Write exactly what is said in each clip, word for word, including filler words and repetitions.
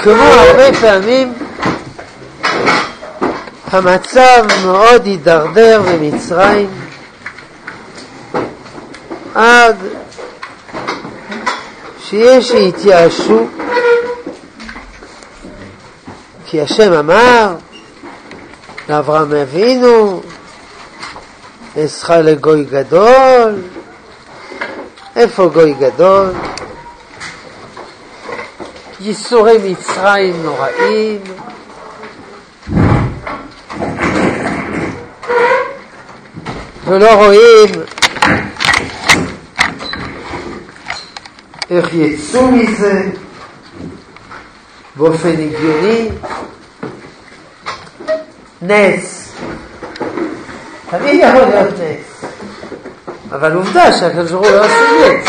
כמו הרבה פעמים המצב מאוד הידרדר במצרים עד שיש שהתייאשו, כי השם אמר לאברהם אבינו אעשך לגוי גדול. איפה גוי גדול? ייסורי מצרים נוראים, ולא רואים איך יצאו מזה באופן הגיוני. נס תמיד יכול להיות נס, אבל עובדה שהקדוש ברוך הוא לא עושה נס.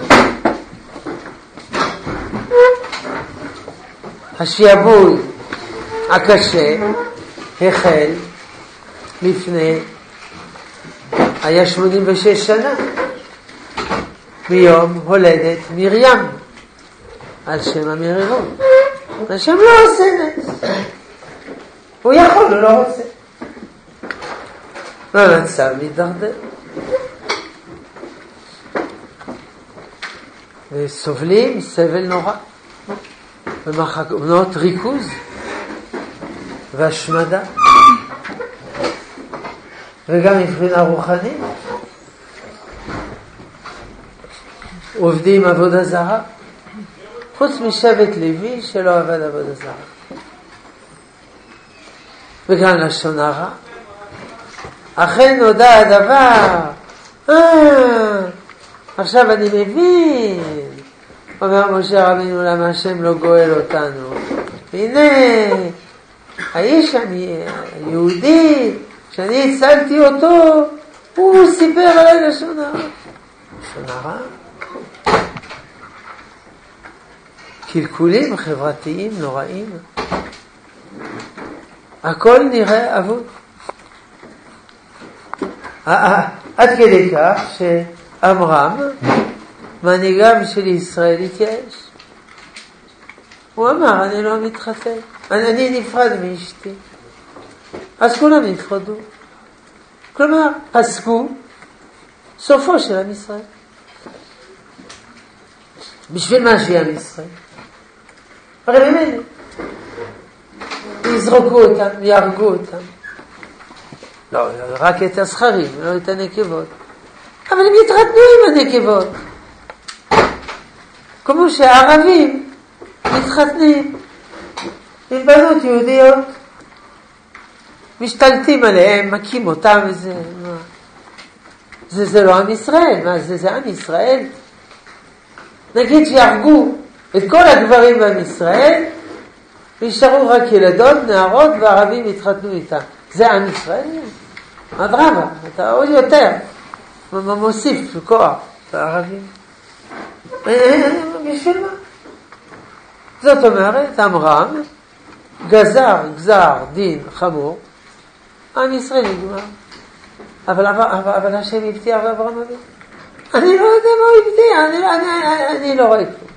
השעבוד הקשה החל לפני היה שמונים ושש שנה מיום הולדת מרים על שם המרירות. השם לא עושה נס, הוא יכול, הוא לא רוצה. והמצב מתדרדר וסובלים סבל נורא ומנות ריכוז והשמדה, וגם מבחינה רוחנית עובדים עבודה זרה, חוץ משבט לוי שלא עבד עבודה זרה, וגם לשון הרע. אכן נודע הדבר, אה, עכשיו אני מבין, אומר משה רבינו, למה השם לא גואל אותנו. הנה האיש היהודי שאני הצלתי אותו, הוא סיפר עלי לשון הרע. לשון הרע? קלקולים חברתיים נוראים, הכל נראה אבוד. עד כדי כך שאמרם מנהיגם של ישראל התייאש. הוא אמר, אני לא מתחתן, אני, אני נפרד מאשתי. אז כולם נפרדו. כלומר, פסקו סופו של עם ישראל. בשביל מה שיהיה עם ישראל? הרי ממנו יזרקו אותם, יהרגו אותם. לא, רק את הזכרים, לא את הנקבות. אבל הם יתחתנו עם הנקבות. כמו שהערבים מתחתנים עם בנות יהודיות, משתלטים עליהם, מכים אותם וזה. זה, זה לא עם ישראל, מה זה, זה עם ישראל? נגיד שיהרגו את כל הגברים בעם ישראל, וישארו רק ילדות, נערות, והערבים יתחתנו איתם. זה עם ישראל? אדרבה, אתה עוד יותר מוסיף כוח לערבים. בשביל מה? זאת אומרת, אמרם גזר גזר דין חמור, עם ישראל נגמר. אבל, אבל, אבל השם הבטיח לאברהם אבינו. אני לא יודע מה הוא הבטיח, אני, אני, אני, אני לא רואה כלום.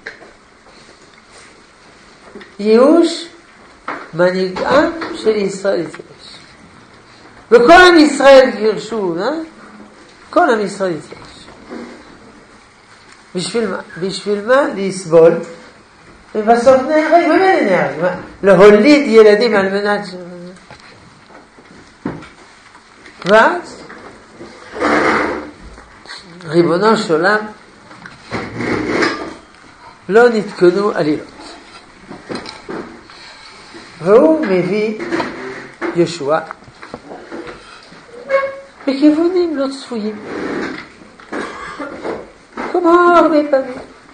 ייאוש מנהיגם של ישראל התייאש. וכל עם ישראל גירשו, אה? כל עם ישראל התייאש. בשביל מה? בשביל מה? לסבול. ובסוף נהרג, באמת נהרג. להוליד ילדים על מנת ש... ואז ריבונו של עולם לא נתקנו עלילות. והוא מביא ישוע בכיוונים לא צפויים, כמו הרבה פעמים,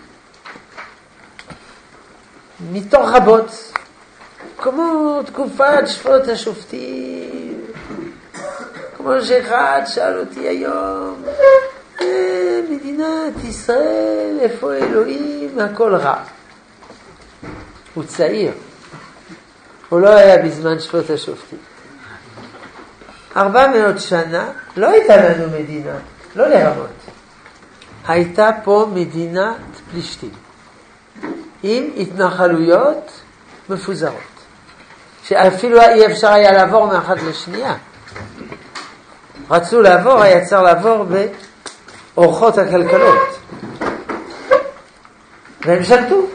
מתוך רבות, כמו תקופת שפוט השופטים, כמו שאחד שאל אותי היום, אה, מדינת ישראל, איפה אלוהים, הכל רע. הוא צעיר, הוא לא היה בזמן שפוט השופטים. ארבע מאות שנה לא הייתה לנו מדינה, לא לרמות. הייתה פה מדינת פלישתים, עם התנחלויות מפוזרות, שאפילו אי אפשר היה לעבור מאחת לשנייה. רצו לעבור, היה צריך לעבור באורחות הכלכלות, והם שלטו,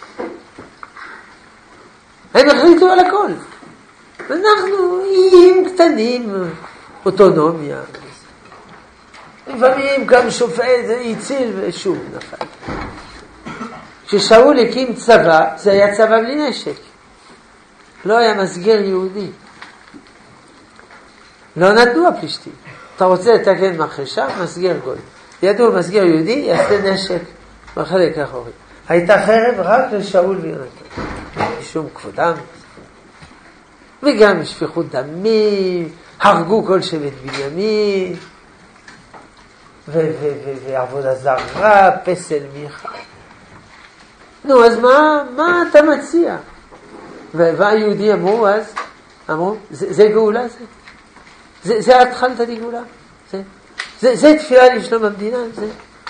הם החליטו על הכל. אנחנו איים קטנים, אוטונומיה, לפעמים גם שופט הציל ושוב נפל. כששאול הקים צבא, זה היה צבא בלי נשק, לא היה מסגר יהודי, לא נתנו הפלישתים. אתה רוצה לתקן מחרשה, מסגר גוי. ידעו מסגר יהודי, יעשה נשק בחלק האחורי. הייתה חרב רק לשאול ויונתן, משום כבודם, וגם שפיכות דמים, הרגו כל שבט בנימין, ועבודה זרה, פסל מיכה. נו, אז מה, מה אתה מציע? והיהודי אמרו אז, אמרו, זה, זה גאולה זה? זה, זה התחלת לגאולה? זה, זה, זה תפילה לשלום המדינה? זה?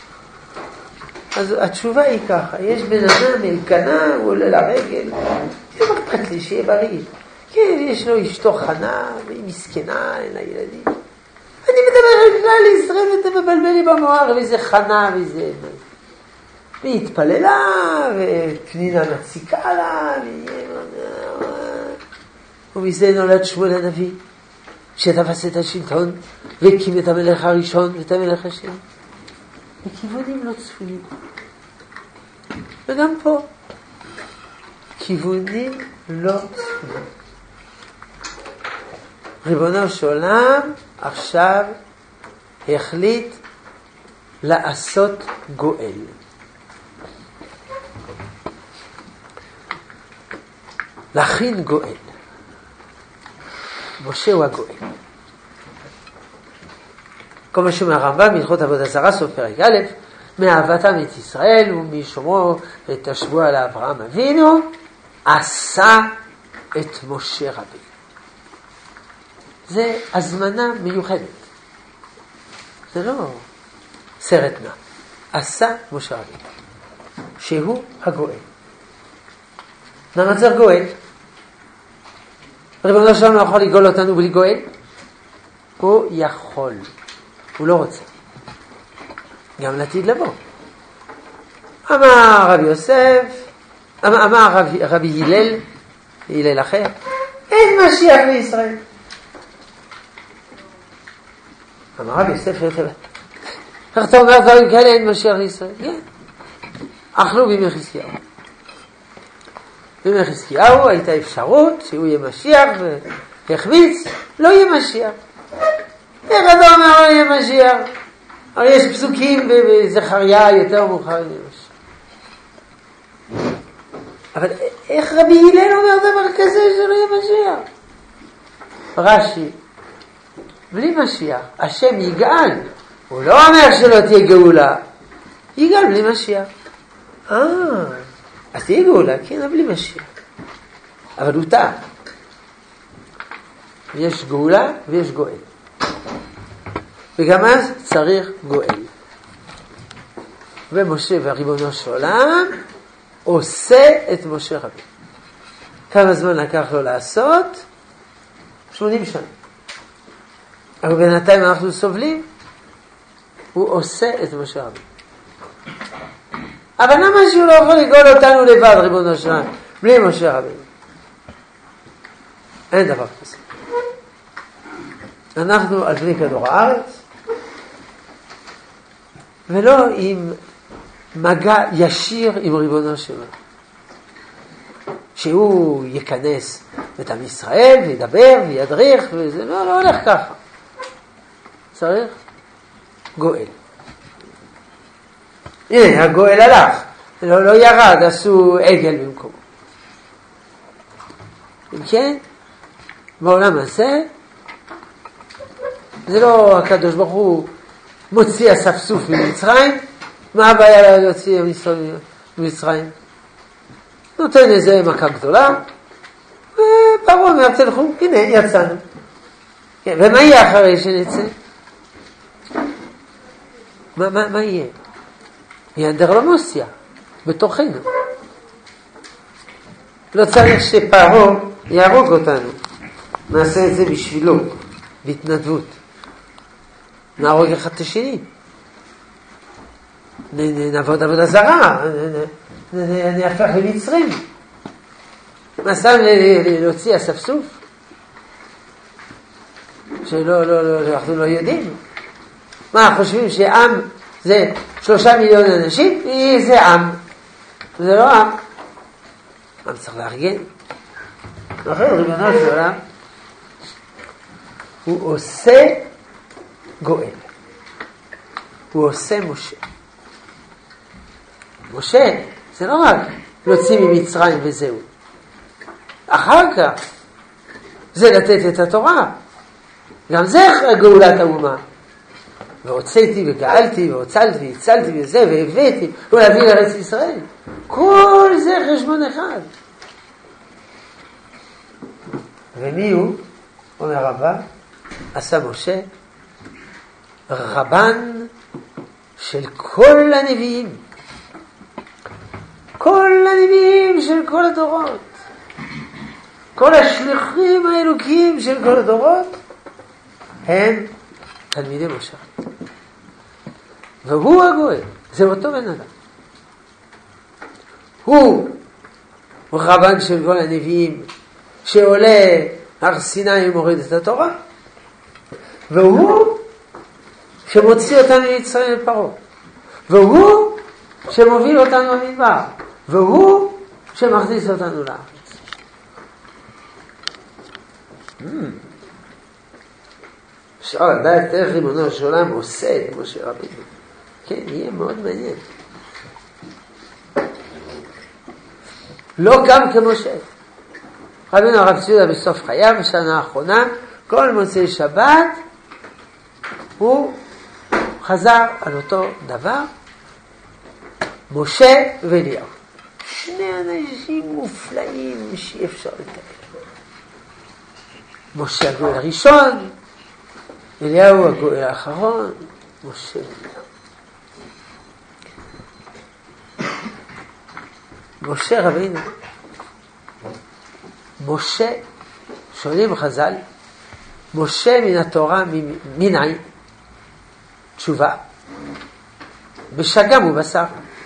אז התשובה היא ככה, יש בן אדם אלקנה, הוא עולה לרגל, זה לא אכפת לי, שיהיה בריא. כן, יש לו אשתו חנה, והיא מסכנה, אין לה ילדים. אני מדבר על כלל ישראל, ואתה מבלבל לי במוח, וזה חנה, וזה... והיא התפללה, ופנינה מציקה לה, ומזה נולד שמואל הנביא, שתפס את השלטון, והקים את המלך הראשון ואת המלך השני. בכיוונים לא צפויים. וגם פה, כיוונים לא צפויים. ריבונו של עולם עכשיו החליט לעשות גואל. להכין גואל. משה הוא הגואל. כל מה שאומר הרמב"ם בהלכות עבודה זרה סוף פרק א', מאהבתם את ישראל ומשומרו את השבועה לאברהם אבינו, עשה את משה רבינו. זה הזמנה מיוחדת. זה לא סרט נע. עשה משה רבינו, שהוא הגואל. למה צריך גואל? ריבונו של עולם לא יכול לגאול אותנו בלי גואל? הוא יכול. הוא לא רוצה. גם לעתיד לבוא. אמר רבי יוסף, אמר, אמר רבי, רבי הלל, הלל אחר, אין משיח לישראל. אמר רבי יוסף, איך אתה אומר דברים כאלה, אין משיח לישראל? כן. אכלו בימי חזקיהו. בימי חזקיהו הייתה אפשרות שהוא יהיה משיח והחמיץ, לא יהיה משיח. איך אתה אומר לא יהיה משיח? הרי יש פסוקים בזכריה יותר מאוחר יהיה משיח. אבל איך רבי הלל אומר דבר כזה שלא יהיה משיח? רש"י, בלי משיח, השם יגאל. הוא לא אומר שלא תהיה גאולה, יגאל בלי משיח. אה, אז תהיה גאולה, כן, בלי משיח. אבל הוא טעה. יש גאולה ויש גואל. וגם אז צריך גואל. ומשה והריבונו של עולם עושה את משה רבינו. כמה זמן לקח לו לעשות? שמונים שנה. אבל בינתיים אנחנו סובלים, הוא עושה את משה רבינו. אבל למה שהוא לא יכול לגאול אותנו לבד, ריבונו של עולם, בלי משה רבינו? אין דבר כזה. אנחנו על פני כדור הארץ, ולא עם מגע ישיר עם ריבונו של עולם. שהוא ייכנס את עם ישראל וידבר וידריך, וזה לא, לא הולך ככה. צריך גואל. הנה, הגואל הלך, לא, לא ירד, עשו עגל במקומו. כן, בעולם הזה, זה לא הקדוש ברוך הוא מוציא אספסוף ממצרים, מה הבעיה להוציא ממצרים? נותן איזה מכה גדולה, ופרעה אומר, תלכו, הנה, יצאנו. כן, ומה יהיה אחרי שנצא? מה, מה, מה יהיה? יהיה אנדרלמוסיה, בתוכנו. לא צריך שפרעה יהרוג אותנו. נעשה את זה בשבילו, בהתנדבות. נהרוג אחד את השני. נעבוד עבודה זרה, נהפך למצרים. מה סתם להוציא אספסוף? שלא, לא, לא, אנחנו לא יודעים. מה, חושבים שעם זה שלושה מיליון אנשים? זה עם. זה לא עם. עם צריך לארגן. לכן ריבונו של עולם, הוא עושה גואל. הוא עושה משה. משה, זה לא רק להוציא ממצרים וזהו. אחר כך, זה לתת את התורה. גם זה גאולת האומה. והוצאתי וגאלתי והוצלתי והצלתי וזה והבאתי ולהביא לארץ ישראל. כל זה חשבון אחד. ומי הוא? אומר רבה, עשה משה רבן של כל הנביאים. כל הנביאים של כל הדורות. כל השליחים האלוקיים של כל הדורות הם תלמידי משה. והוא הגואל, זה אותו בן אדם. הוא רבן של כל הנביאים שעולה הר סיני ומוריד את התורה, והוא שמוציא אותנו מישראל לפרעה, והוא שמוביל אותנו במדבר, והוא שמכניס אותנו לארץ. אפשר לדעת איך ריבונו של עולם עושה את משה רבינו. כן, יהיה מאוד מעניין. לא גם כמשה. רבינו הרב ציודה בסוף חייו, בשנה האחרונה, כל מוצאי שבת, הוא חזר על אותו דבר, משה ואליהו. שני אנשים מופלאים שאי אפשר לתאר. משה הגואל הראשון, אליהו הגואל האחרון, משה ואליהו. משה רבינו, משה, שואלים חז"ל, משה מן התורה מנין? תשובה, בשגם ובשר.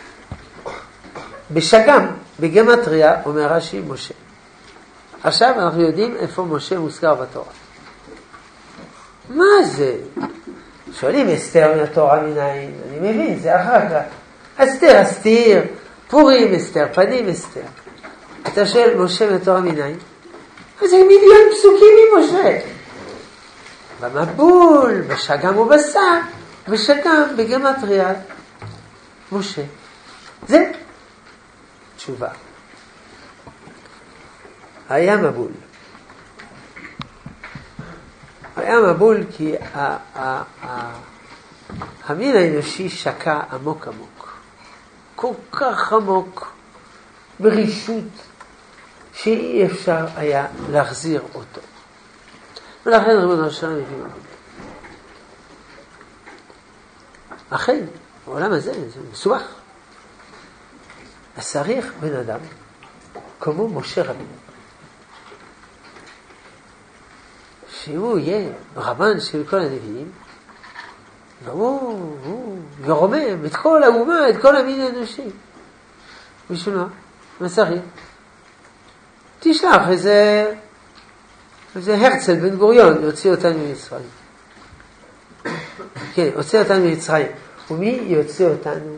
בשגם, בגמטריה, אומר רש"י משה. עכשיו אנחנו יודעים איפה משה מוזכר בתורה. מה זה? שואלים אסתר מן התורה מנין? אני מבין, זה אחר כך. אסתר, אסתיר, פורים אסתר, פנים אסתר. אתה שואל משה מן התורה מנין? אז זה מיליון פסוקים ממשה. במבול, בשגם ובשר, בשגם, בגמטריה, משה. זה תשובה. היה מבול. היה מבול כי המין האנושי שקע עמוק עמוק. כל כך עמוק, ברישות, שאי אפשר היה להחזיר אותו. ולכן ריבונו של עולם הביא מבול. אכן, העולם הזה זה מסובך. אז צריך בן אדם כמו משה רבינו, שהוא יהיה רבן של כל הנביאים, והוא הוא ירומם את כל האומה, את כל המין האנושי. בשביל מה? מה צריך? תשלח איזה, איזה הרצל בן גוריון יוציא אותנו ממצרים. כן, יוציא אותנו ממצרים. ומי יוציא אותנו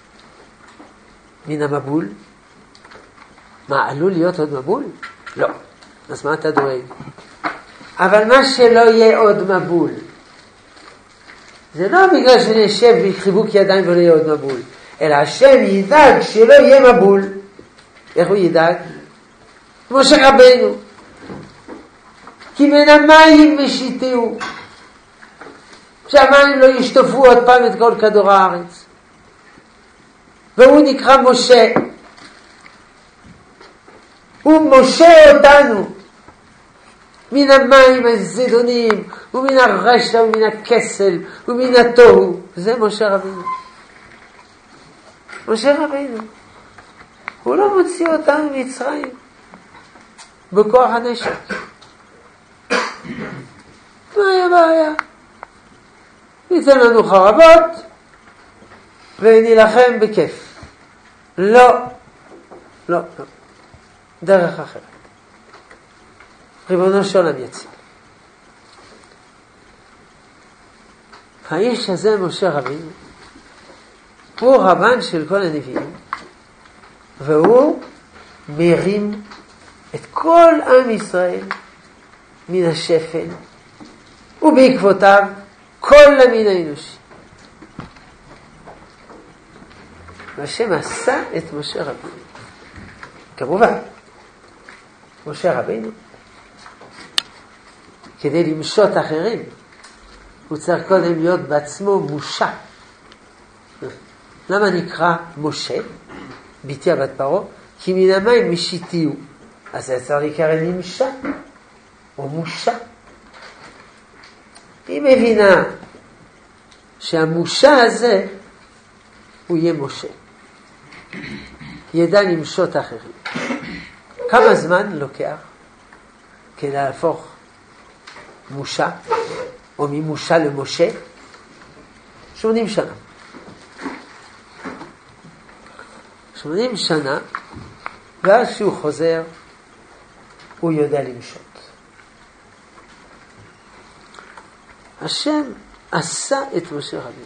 מן המבול? מה, עלול להיות עוד מבול? לא. אז מה אתה דואג? אבל מה שלא יהיה עוד מבול, זה לא בגלל שנשב בחיבוק ידיים ולא יהיה עוד מבול, אלא השם ידאג שלא יהיה מבול. איך הוא ידאג? משה רבינו, כי מן המים משיתהו, שהמים לא ישטפו עוד פעם את כל כדור הארץ. והוא נקרא משה. הוא משה אותנו מן המים הזדונים ומן הרשע ומן הכסל ומן התוהו. זה משה רבינו. משה רבינו. הוא לא מוציא אותנו ממצרים. בכוח הנשק. מה היה בעיה? ניתן לנו חרבות ונילחם בכיף. לא, לא, לא. דרך אחרת. ריבונו של עולם יציל. האיש הזה, משה רבינו, הוא רבן של כל הנביאים, והוא מרים את כל עם ישראל מן השפל, ובעקבותיו כל המין האנושי. והשם עשה את משה רבינו. כמובן, משה רבינו, כדי למשול אחרים, הוא צריך קודם להיות בעצמו מושע. למה נקרא משה? ביתי בת פרעה, כי מן המים משיתיהו. אז זה צריך להיקרא נמשע, או מושע. היא מבינה שהמושע הזה, הוא יהיה משה. ידע למשות אחרים. כמה זמן לוקח כדי להפוך מושע, או ממושע למשה? שמונים שנה. שמונים שנה, ואז שהוא חוזר, הוא יודע למשות. השם עשה את משה רבינו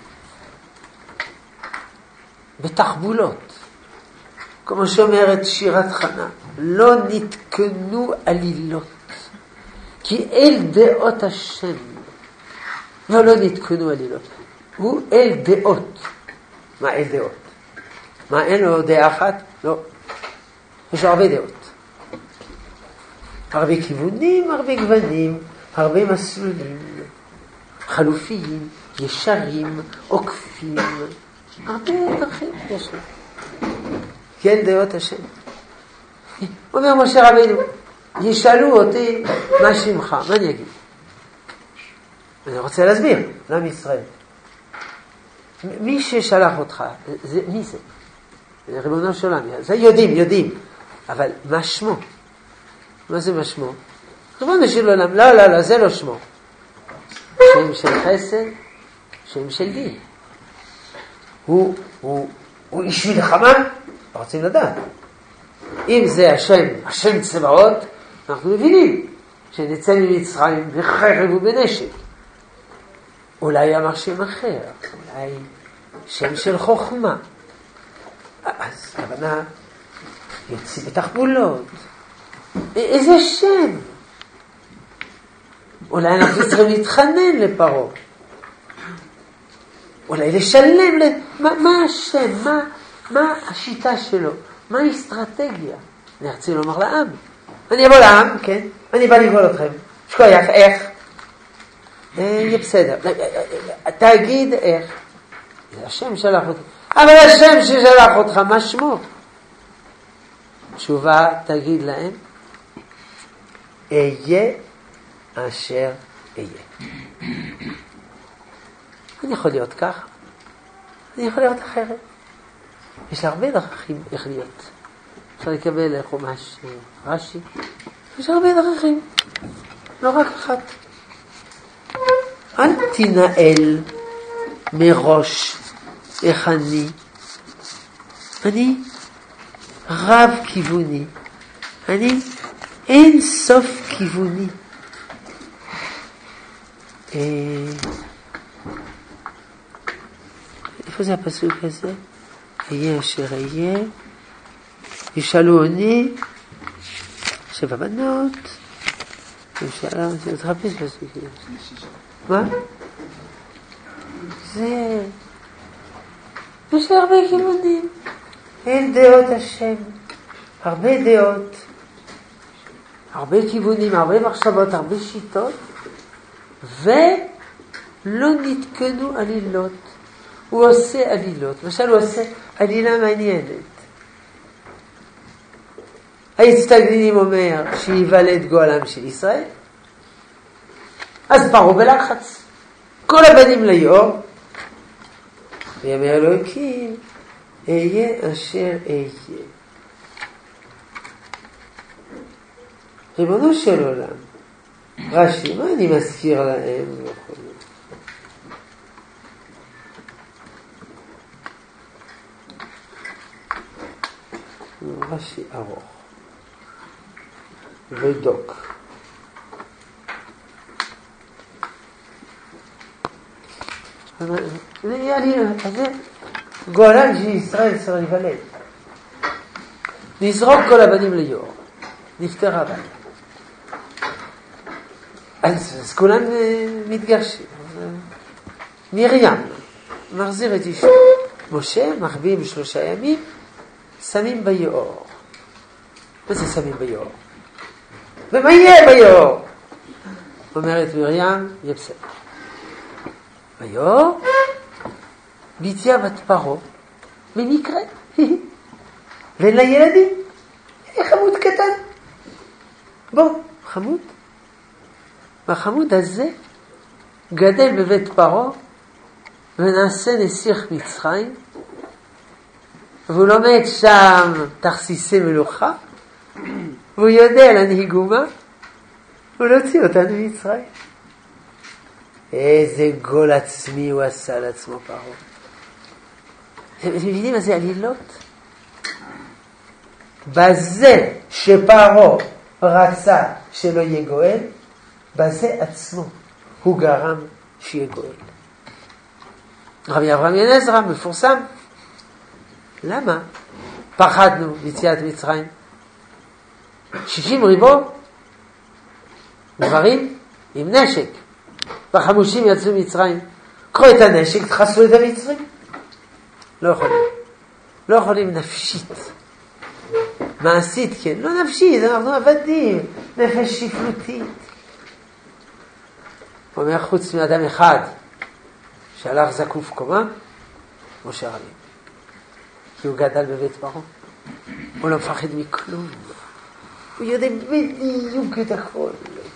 בתחבולות. כמו שאומרת שירת חנה, לא נתקנו עלילות, כי אל דעות השם. לא, לא נתקנו עלילות. הוא אל דעות. מה אל דעות? מה, אין לו דעה אחת? לא. יש לו הרבה דעות. הרבה כיוונים, הרבה גוונים, הרבה מסלולים, חלופיים, ישרים, עוקפים. הרבה דרכים יש לו. כן, דעות השם. אומר משה רבינו, ישאלו אותי מה שמך, מה אני אגיד? אני רוצה להסביר לעם ישראל. מי ששלח אותך, זה, מי זה? ריבונו של עולם. זה יודעים, יודעים. אבל מה שמו? מה זה מה שמו? ריבונו של עולם. לא, לא, לא, זה לא שמו. שם של חסד, שם של דין. הוא, הוא, הוא איש מלחמה? רוצים לדעת. אם זה השם, השם צבאות, אנחנו מבינים שנצא ממצרים בחרב ובנשק. אולי אמר שם אחר, אולי שם של חוכמה. אז הכוונה יוצאים בתחבולות. איזה שם? אולי אנחנו צריכים להתחנן לפרעה. אולי לשלם, ל... מה, מה השם? מה, מה השיטה שלו? מה האסטרטגיה? אני רוצה לומר לעם. אני אבוא לעם, כן? אני בא לגאול אתכם. שכוייך, איך? יהיה בסדר. תגיד איך. זה השם שלח אותך. אבל השם ששלח אותך, מה שמו? תשובה, תגיד להם, אהיה אשר אהיה. אני יכול להיות כך, אני יכול להיות אחרת. יש הרבה דרכים איך להיות. אפשר לקבל חומש רש"י. יש הרבה דרכים, לא רק אחת. אל תנהל מראש איך אני. אני רב כיווני. אני אין סוף כיווני. איפה זה הפסוק הזה? אהיה אשר אהיה. ישאלו אני. שבע בנות. ישאלה, זה תחפש פסוק. מה? זה... יש לי הרבה כיוונים. אין דעות השם. הרבה דעות. הרבה כיוונים, הרבה מחשבות, הרבה שיטות. ולא נתקנו עלילות. הוא עושה עלילות. למשל הוא עושה עלילה מעניינת. היצטגנינים אומר שיוולד גואלם של ישראל. אז פרעה בלחץ. כל הבנים ליאור. ויאמר אלוהים, אהיה אשר אהיה. ריבונו של עולם, רש"י, מה אני מזכיר להם? לא יכול. רש"י ארוך ודוק. זה גורל שישראל צריך להיוולד. נזרוק כל הבנים ליאור. נפטרה הבן. אז, אז כולם מתגרשים. מרים מחזיר את אישו. משה מחביאים שלושה ימים, שמים ביאור. מה זה שמים ביאור? ומה יהיה ביאור? אומרת מרים, יהיה בסדר. ביאור, ביציה בת פרעה, במקרה. ואין לה ילדים. חמוד קטן. בוא, חמוד. והחמוד הזה גדל בבית פרעה, ונעשה נסיך מצרים, והוא לומד שם תכסיסי מלוכה, והוא יודע להנהיג אומה, ולהוציא אותנו ממצרים. איזה גול עצמי הוא עשה לעצמו פרעה. אתם מבינים מה זה עלילות? בזה שפרעה רצה שלא יהיה גואל, בזה עצמו הוא גרם שיהיה גואל. רבי אברהם בן עזרא מפורסם. למה? פחדנו ביציאת מצרים. שישים ריבו גברים עם נשק. והחמושים יצאו מצרים. קחו את הנשק, תחסלו את המצרים. לא יכולים. לא יכולים נפשית. מעשית, כן. לא נפשית, אנחנו עבדים. נפש שפלותית. הוא אומר, חוץ מאדם אחד שהלך זקוף קומה, משה רבינו. כי הוא גדל בבית פרעה. הוא לא מפחד מכלום. הוא יודע בדיוק את הכל.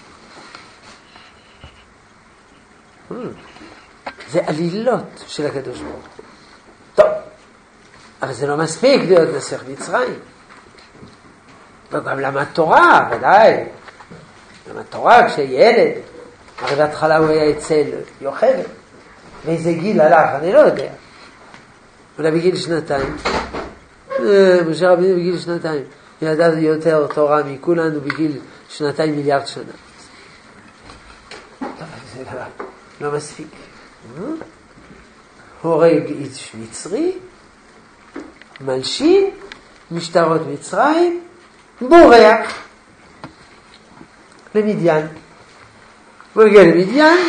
זה עלילות של הקדוש ברוך הוא. טוב, אבל זה לא מספיק להיות נסיך מצרים. וגם למד תורה, ודאי. למד תורה כשילד. הרי בהתחלה הוא היה אצל יוכבד. באיזה גיל הלך, אני לא יודע. אולי בגיל שנתיים. משה רבינו בגיל שנתיים. ידע יותר תורה מכולנו בגיל שנתיים מיליארד שנה. זה לא, לא מספיק. הורג איש מצרי, מלשין, משטרות מצרים, בורח למדיין. הוא הגיע למדיין,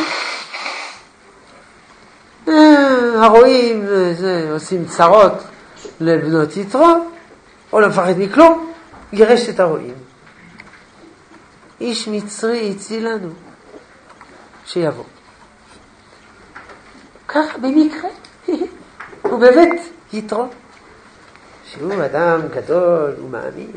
הרועים עושים צרות לבנות יתרו, או לא מפחד מכלום, גירש את הרועים. איש מצרי הציל לנו שיבוא. ככה במקרה, הוא בבית יתרו, שהוא אדם גדול ומאמין.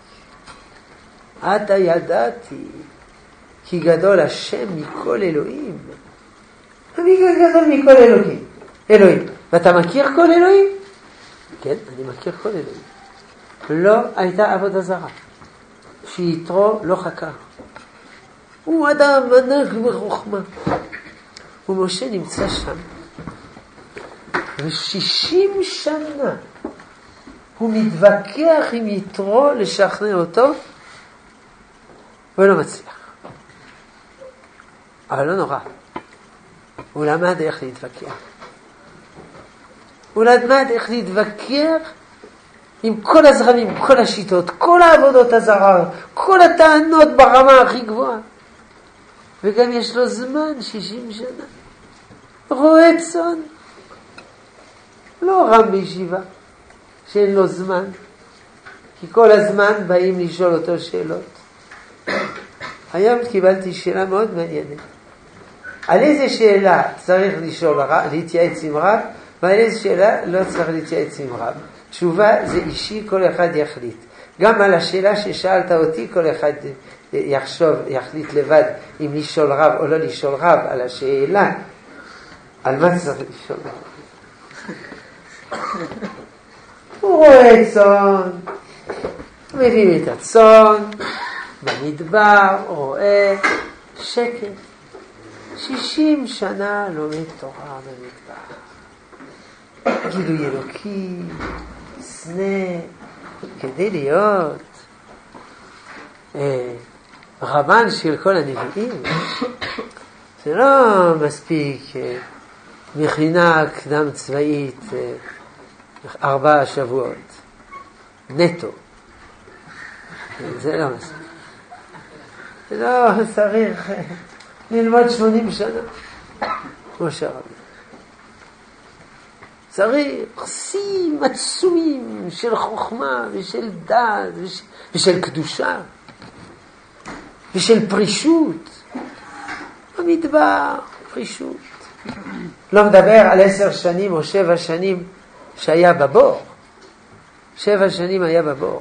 עתה ידעתי כי גדול השם מכל אלוהים. אני גדול מכל אלוהים. אלוהים. ואתה מכיר כל אלוהים? כן, אני מכיר כל אלוהים. לא הייתה עבודה זרה. שיתרו לא חקר. הוא אדם ענק בחוכמה. ומשה נמצא שם. ושישים שנה הוא מתווכח עם יתרו לשכנע אותו, ולא מצליח. אבל לא נורא. הוא למד איך להתווכח. הוא למד איך להתווכח עם כל הזרמים, כל השיטות, כל העבודות הזרה, כל הטענות ברמה הכי גבוהה. וגם יש לו זמן, שישים שנה. רואה צאן. לא רם בישיבה, שאין לו זמן. כי כל הזמן באים לשאול אותו שאלות. היום קיבלתי שאלה מאוד מעניינת. על איזה שאלה צריך לשאול רב, להתייעץ עם רב, ועל איזה שאלה לא צריך להתייעץ עם רב. תשובה זה אישי, כל אחד יחליט. גם על השאלה ששאלת אותי, כל אחד יחשוב, יחליט לבד אם לשאול רב או לא לשאול רב. על השאלה, על מה צריך לשאול רב. הוא רואה צאן, מביאים את הצאן, במדבר רואה שקט. שישים שנה לומד תורה במדבר. גילוי אלוקי, סנה, כדי להיות אה, רבן של כל הנביאים. זה לא מספיק אה, מכינה קדם צבאית אה, ארבעה שבועות. נטו. זה לא מספיק. זה לא צריך אה, ללמוד שמונים שנה. משה רבי. צריך שיאים עצומים של חוכמה ושל דעת וש... ושל קדושה ושל פרישות. במדבר, פרישות. לא מדבר על עשר שנים או שבע שנים שהיה בבור. שבע שנים היה בבור.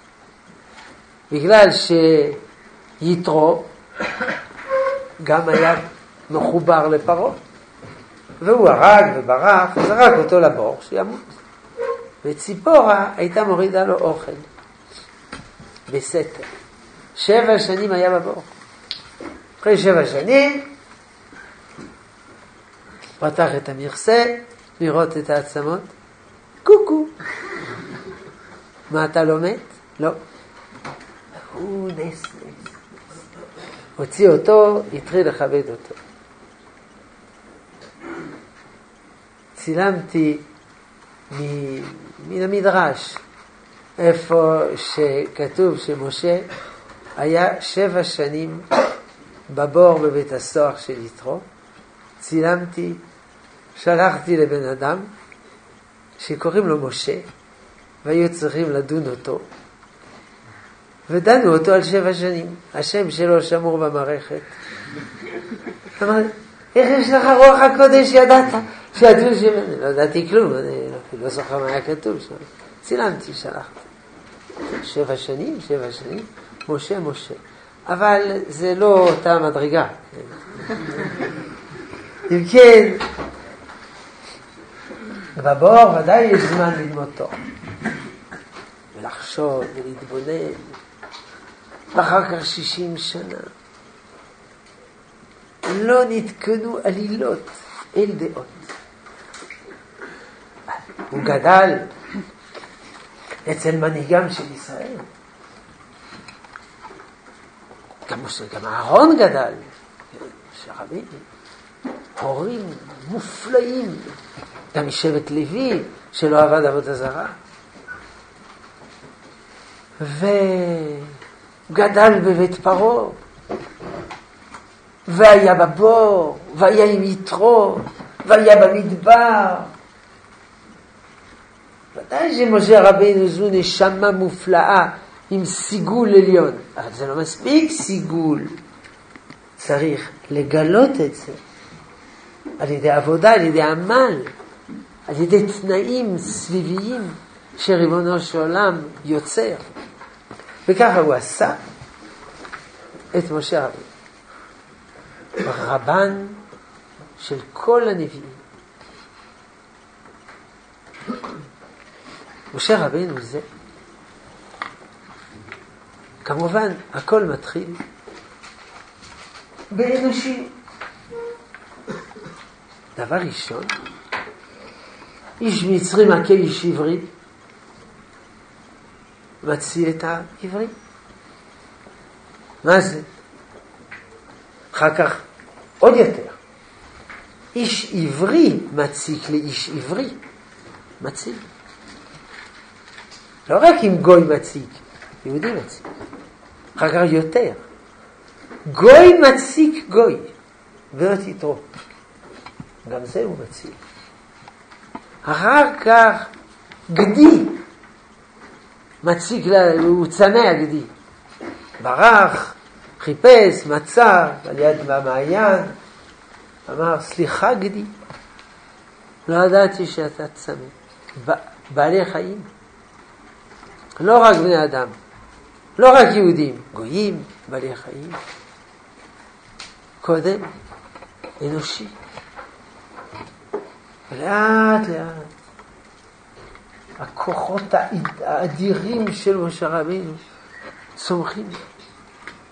בגלל שיתרו גם היה מחובר לפרעה. והוא הרג וברח, זרק אותו לבור שימות. וציפורה הייתה מורידה לו אוכל בסתר. שבע שנים היה בבור. אחרי שבע שנים פתח את המכסה לראות את העצמות. קוקו. מה אתה לומד? לא. הוא נס נס. הוציא אותו, התחיל לכבד אותו. צילמתי מן המדרש איפה שכתוב שמשה היה שבע שנים בבור בבית הסוהר של יתרו. צילמתי, שלחתי לבן אדם שקוראים לו משה והיו צריכים לדון אותו ודנו אותו על שבע שנים. השם שלו שמור במערכת. אמר, איך יש לך רוח הקודש? ידעת שידעו שמני. לא ידעתי כלום, אני לא זוכר מה היה כתוב שם. צילמתי, שלחתי. שבע שנים, שבע שנים, משה, משה. אבל זה לא אותה מדרגה. אם כן, בבור ודאי יש זמן ללמוד תורה. ולחשוב ולהתבונן. ואחר כך שישים שנה. לא נתקנו עלילות אל דעות. הוא גדל אצל מנהיגם של ישראל. גם, גם אהרון גדל. שרבים, הורים מופלאים. גם משבט לוי שלא עבד עבודה זרה. וגדל בבית פרעה. והיה בבור, והיה עם יתרו, והיה במדבר. ודאי שמשה רבינו זו נשמה מופלאה עם סיגול עליון. אבל זה לא מספיק סיגול. צריך לגלות את זה. על ידי עבודה, על ידי עמל, על ידי תנאים סביביים שריבונו של עולם יוצר. וככה הוא עשה את משה רבינו. רבן של כל הנביאים. משה רבינו זה. כמובן, הכל מתחיל באנושי. דבר ראשון, איש מצרי מכה איש עברי, מציל את העברי. מה זה? אחר כך עוד יותר. איש עברי מציק לאיש עברי. מציק. לא רק אם גוי מציק, יהודי מציק. אחר כך יותר. גוי מציק גוי. ועוד יתרו. גם זה הוא מציק. אחר כך גדי. מציק, הוא צנע גדי. ברח. חיפש, מצא, על יד במעיין, אמר, סליחה גדי, לא ידעתי שאתה צמא. בעלי חיים, לא רק בני אדם, לא רק יהודים, גויים, בעלי חיים. קודם, אנושי. ולאט לאט, הכוחות האדירים של משה רבינו צומחים.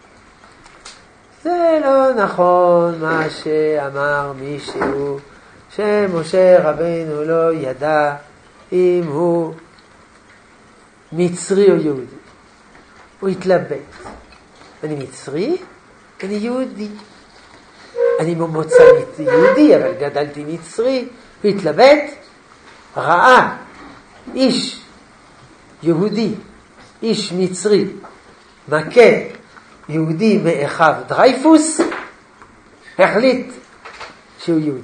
זה לא נכון מה שאמר מישהו, שמשה רבינו לא ידע אם הוא מצרי או יהודי. הוא התלבט. אני מצרי, אני יהודי. אני ממוצא יהודי, אבל גדלתי מצרי. הוא התלבט, ראה איש יהודי, איש מצרי, מכה יהודי מאחיו דרייפוס, החליט שהוא יהודי.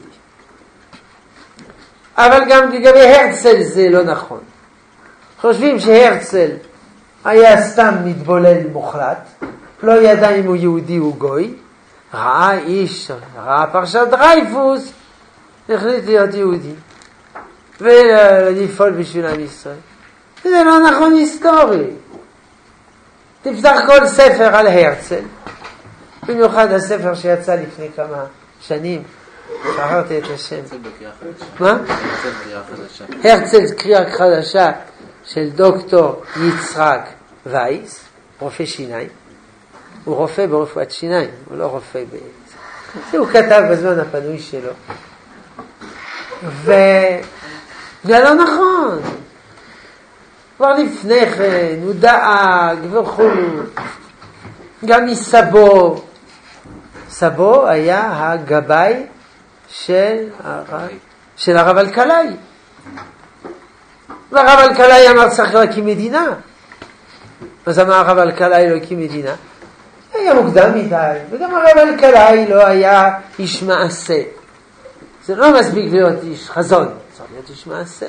אבל גם לגבי הרצל זה לא נכון. חושבים שהרצל היה סתם מתבולל מוחלט, לא ידע אם הוא יהודי או גוי, ראה איש, ראה פרשת דרייפוס, החליט להיות יהודי ולפעול בשביל עם ישראל. זה לא נכון היסטורי. תפתח כל ספר על הרצל, במיוחד הספר שיצא לפני כמה שנים, שכחתי את השם. מה? הרצל קריאה חדשה של דוקטור יצחק וייס, רופא שיניים. הוא רופא ברפואת שיניים, הוא לא רופא ב... זה הוא כתב בזמן הפנוי שלו. וזה לא נכון. כבר לפני כן, הוא דאג וכו'. גם מסבו. סבו היה הגבאי של הרב, של הרב אלקלעי. והרב אלקלעי אמר צריך להקים מדינה. אז אמר הרב אלקלעי לא הקים מדינה. היה מוקדם מדי, וגם הרב אלקלעי לא היה איש מעשה. זה לא מספיק להיות איש חזון, צריך להיות איש מעשה.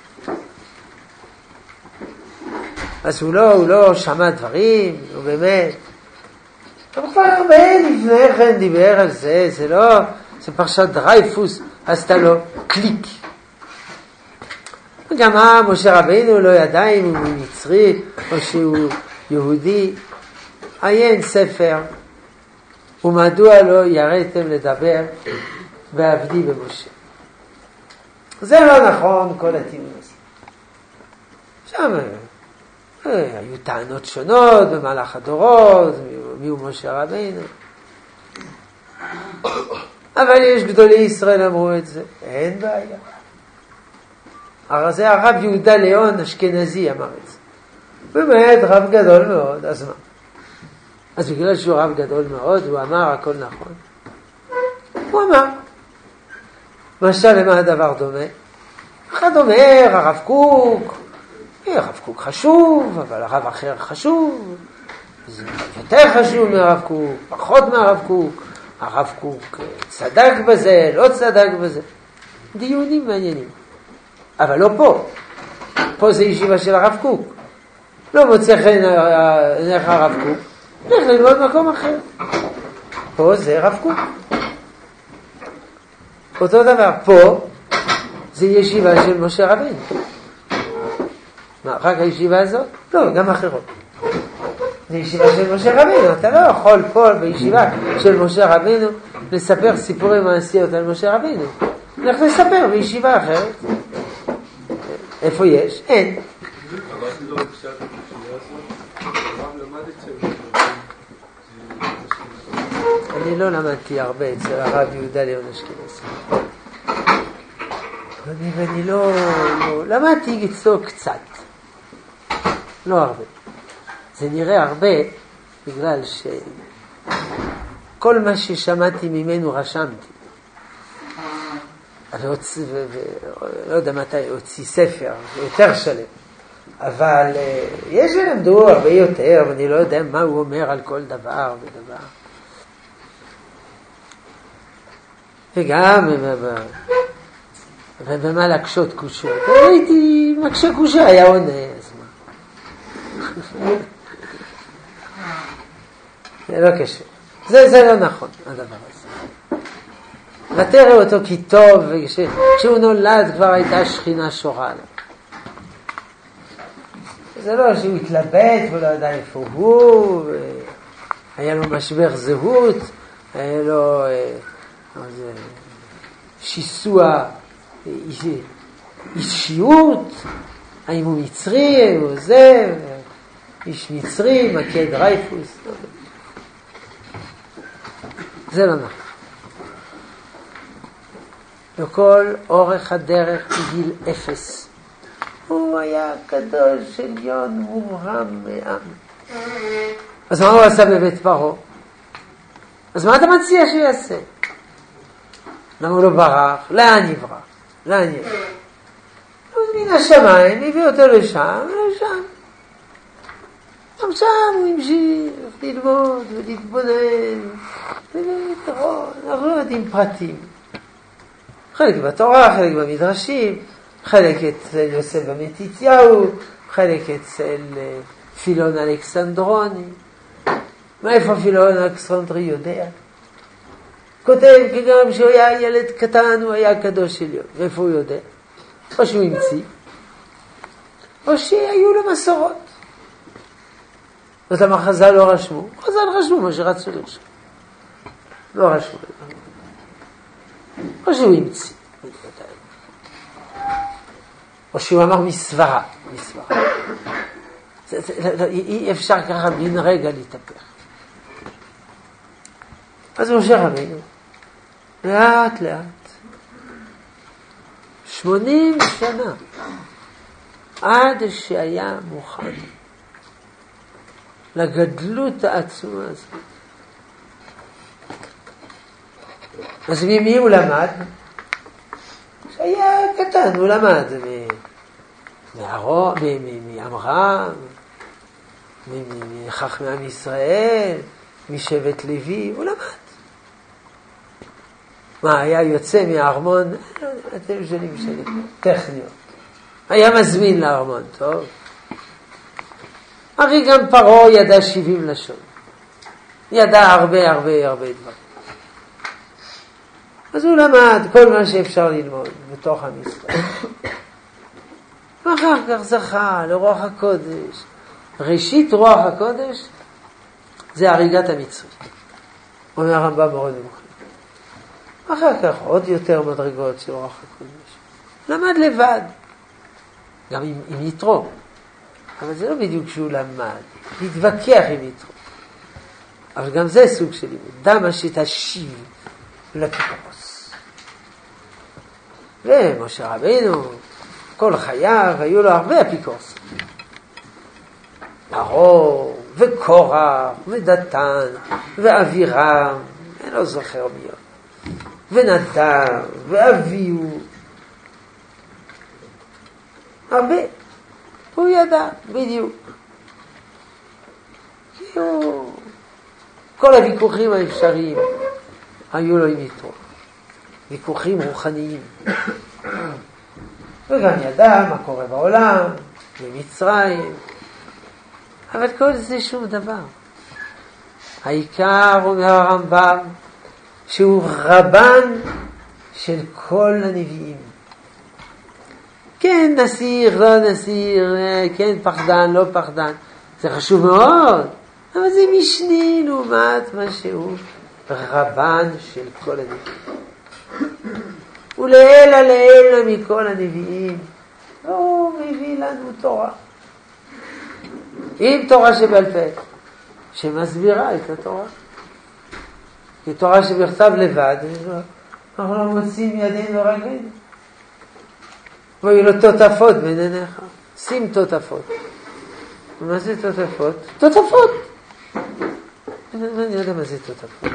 אז הוא לא, הוא לא שמע דברים, הוא באמת. אבל כבר הרבה לפני כן דיבר על זה, זה לא, זה פרשת דרייפוס, עשתה לו קליק. וגם מה, משה רבינו לא ידע אם הוא מצרי או שהוא יהודי. עיין ספר, ומדוע לא ירדתם לדבר בעבדי במשה. זה לא נכון כל הטיעון הזה. שם היו טענות שונות במהלך הדורות, מי הוא משה רבינו. אבל יש גדולי ישראל אמרו את זה, אין בעיה. הרי זה הרב יהודה ליאון אשכנזי אמר את זה. באמת רב גדול מאוד, אז מה? אז בגלל שהוא רב גדול מאוד, הוא אמר הכל נכון. הוא אמר, משל למה הדבר דומה? אחד אומר, הרב קוק, הרב קוק חשוב, אבל הרב אחר חשוב, זה יותר חשוב מהרב קוק, פחות מהרב קוק, הרב קוק צדק בזה, לא צדק בזה. דיונים מעניינים. אבל לא פה. פה זה ישיבה של הרב קוק. לא מוצא חן איך הרב קוק. נלך ללמוד מקום אחר. פה זה רב קוק. אותו דבר, פה זה ישיבה של משה רבינו. מה, רק הישיבה הזאת? לא, גם אחרות. זה ישיבה של משה רבינו. אתה לא יכול פה בישיבה של משה רבינו לספר סיפורי מעשיות על משה רבינו. אנחנו נספר בישיבה אחרת. איפה יש? אין. אני לא למדתי הרבה אצל הרב יהודה ליאון אשכנזי. אני, ואני לא, לא... למדתי אצלו קצת. לא הרבה. זה נראה הרבה בגלל שכל מה ששמעתי ממנו רשמתי. והוציא, ו... ו... לא יודע מתי, הוציא ספר, יותר שלם. אבל יש למדו הרבה יותר, ואני לא יודע מה הוא אומר על כל דבר ודבר. וגם ובמה להקשות קושות. הייתי מקשה קושה, היה עונה, אז מה? זה לא קשה. זה, זה לא נכון, הדבר הזה. ותראה אותו כי טוב, וכשהוא נולד כבר הייתה שכינה שורה עליו. זה לא שהוא התלבט ולא ידע איפה הוא, היה לו משבר זהות, היה לו איזה שיסוע אישיות, האם הוא מצרי, האם הוא זה, איש מצרי, מכה דרייפוס. זה לא נכון. וכל אורך הדרך בגיל אפס. הוא היה קדוש עליון מורם מעם. אז מה הוא עשה בבית פרעה? אז מה אתה מציע שהוא יעשה? למה הוא לא ברח? לאן יברח? לאן יברח? אז מן השמיים הביא אותו לשם ולשם. גם שם הוא המשיך ללמוד ולהתבונן ולהתראות. אנחנו לא יודעים פרטים. חלק בתורה, חלק במדרשים, חלק אצל יוסף במתתיהו, חלק אצל פילון אלכסנדרוני. מאיפה פילון אלכסנדרי יודע? כותב כי גם שהוא היה ילד קטן הוא היה קדוש עליון. ואיפה הוא יודע? או שהוא המציא, או שהיו לו מסורות. אז למה חז"ל לא רשמו? חז"ל רשמו מה שרצו לרשום. לא רשמו. או שהוא המציא. או שהוא אמר מסברה. מסברה. אי אפשר ככה בן רגע להתהפך. אז משה רבינו, לאט לאט, שמונים שנה, עד שהיה מוכן לגדלות העצומה הזאת. אז ממי הוא למד? שהיה קטן, הוא למד מאברהם, מחכמי עם ישראל, משבט לוי, הוא למד. מה, היה יוצא מהארמון? אתם שנים שנים, טכניות. היה מזמין לארמון, טוב. הרי גם פרעה ידע שבעים לשון. ידע הרבה הרבה הרבה דברים. אז הוא למד כל מה שאפשר ללמוד בתוך עם ישראל. ואחר כך זכה לרוח הקודש. ראשית רוח הקודש זה הריגת המצרי. אומר הרמב"ם מאוד נמוכים. אחר כך עוד יותר מדרגות של רוח הקודש. למד לבד. גם עם, עם יתרו. אבל זה לא בדיוק שהוא למד. להתווכח עם יתרו. אבל גם זה סוג של לימוד. דמה שתשיב לפיקוס. ומשה רבינו, כל חייו היו לו הרבה אפיקורס. פרעה וקורח ודתן ואבירם, אני לא זוכר מי עוד. ונדב ואביהו. הרבה. הוא ידע בדיוק. הוא... כל הוויכוחים האפשריים היו לו עם יתרו. ויכוחים רוחניים. וגם ידע מה קורה בעולם, במצרים. אבל כל זה שום דבר. העיקר, אומר הרמב"ם, שהוא רבן של כל הנביאים. כן נסיר, לא נסיר, כן פחדן, לא פחדן. זה חשוב מאוד. אבל זה משני לעומת מה שהוא רבן של כל הנביאים. ולעילה לעילה מכל הנביאים. הוא מביא לנו תורה. עם תורה שבעל פה, שמסבירה את התורה. כי תורה שבכתב לבד, אנחנו לא מוצאים ידינו ורגלינו. והיו לו תותפות בין עיניך. שים תותפות. מה זה תותפות? תותפות! אני יודע מה זה תותפות.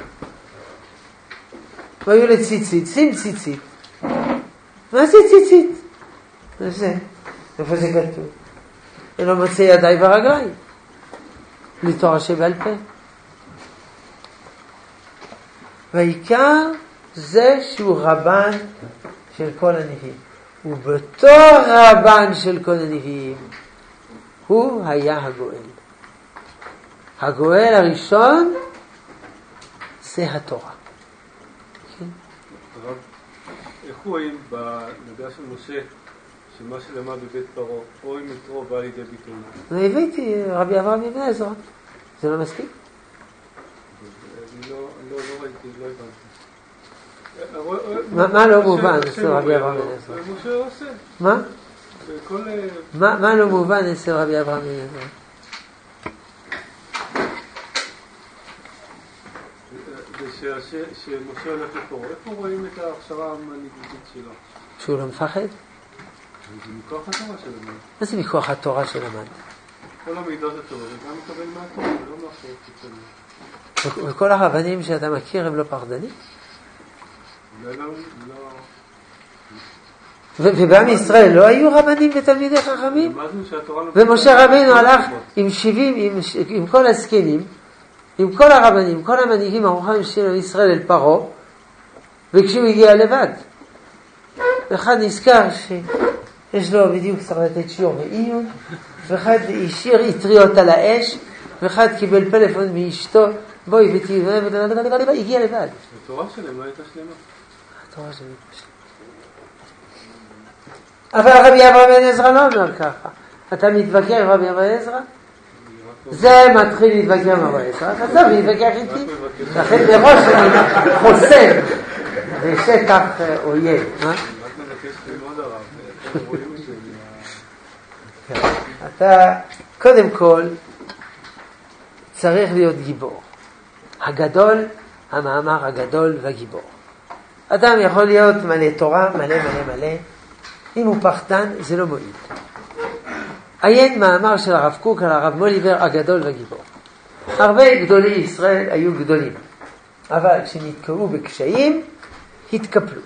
והיו לציצית. שים ציצית. מה זה ציצית? מה זה? איפה זה כתוב? אני לא מוצא ידיי ורגליי. בלי תורה שבעל פה. והעיקר זה שהוא רבן של כל הנביאים. ובתור רבן של כל הנביאים, הוא היה הגואל. הגואל הראשון זה התורה. הרב, איך רואים בנגע של משה, שמה שלמד בבית פרעה, או עם יתרו בא לידי ביטוי? אני הבאתי רבי אברהם אבן עזרא. זה לא מספיק? אני לא ראיתי, לא הבנתי. מה לא מובן אצל רבי אברהם אבן עזרא? משה עושה. מה? מה לא מובן אצל רבי אברהם אבן עזרא? זה שמשה הולך לפרעה, איפה רואים את ההכשרה המנהיגותית שלו? שהוא לא מפחד? זה מכוח התורה שלמד. מה זה מכוח התורה שלמד? כל המידות התורה, זה גם מקבל מהתורה, לא מאחורי חיצוני. וכל הרבנים שאתה מכיר הם לא פחדנים? אולי לא... ובעם ישראל לא היו רבנים ותלמידי חכמים? ומשה רבינו הלך עם שבעים, עם כל הזקנים, עם כל הרבנים, כל המנהיגים הרוחניים של ישראל אל פרעה, וכשהוא הגיע לבד. ואחד נזכר שיש לו בדיוק צריך לתת שיעור בעיון, ואחד השאיר יטריות על האש, ואחד קיבל פלאפון מאשתו, בואי ותהי, הגיע לבד. התורה שלהם לא הייתה שלמה. התורה שלהם הייתה שלמה. אבל רבי אברהם בן עזרא לא אומר ככה. אתה מתווכח עם רבי אברהם בן עזרא? זה מתחיל להתווכח עם רבי עזרא, אז טוב, להתווכח איתי. לכן מראש אני חוסם בשטח אויב. אתה קודם כל צריך להיות גיבור. הגדול, המאמר הגדול והגיבור. אדם יכול להיות מלא תורה, מלא מלא מלא. אם הוא פחדן, זה לא מועיל. עיין מאמר של הרב קוק על הרב מוליבר הגדול והגיבור. הרבה גדולי ישראל היו גדולים, אבל כשנתקעו בקשיים, התקפלו.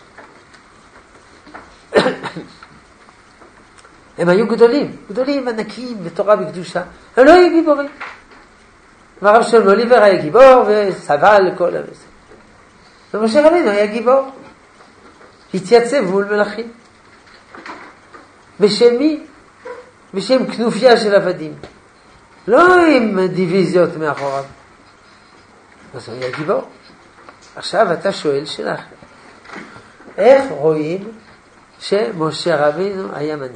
הם היו גדולים, גדולים ענקים בתורה בקדושה, הם לא היו גיבורים. והרב של מוליבר היה גיבור וסבל כל המסע. ומשה רבינו היה גיבור. התייצב מול מלאכים. בשם מי? בשם כנופיה של עבדים. לא עם דיוויזיות מאחוריו. אז הוא היה גיבור. עכשיו אתה שואל שאלה אחרת. איך רואים שמשה רבינו היה מנהיג?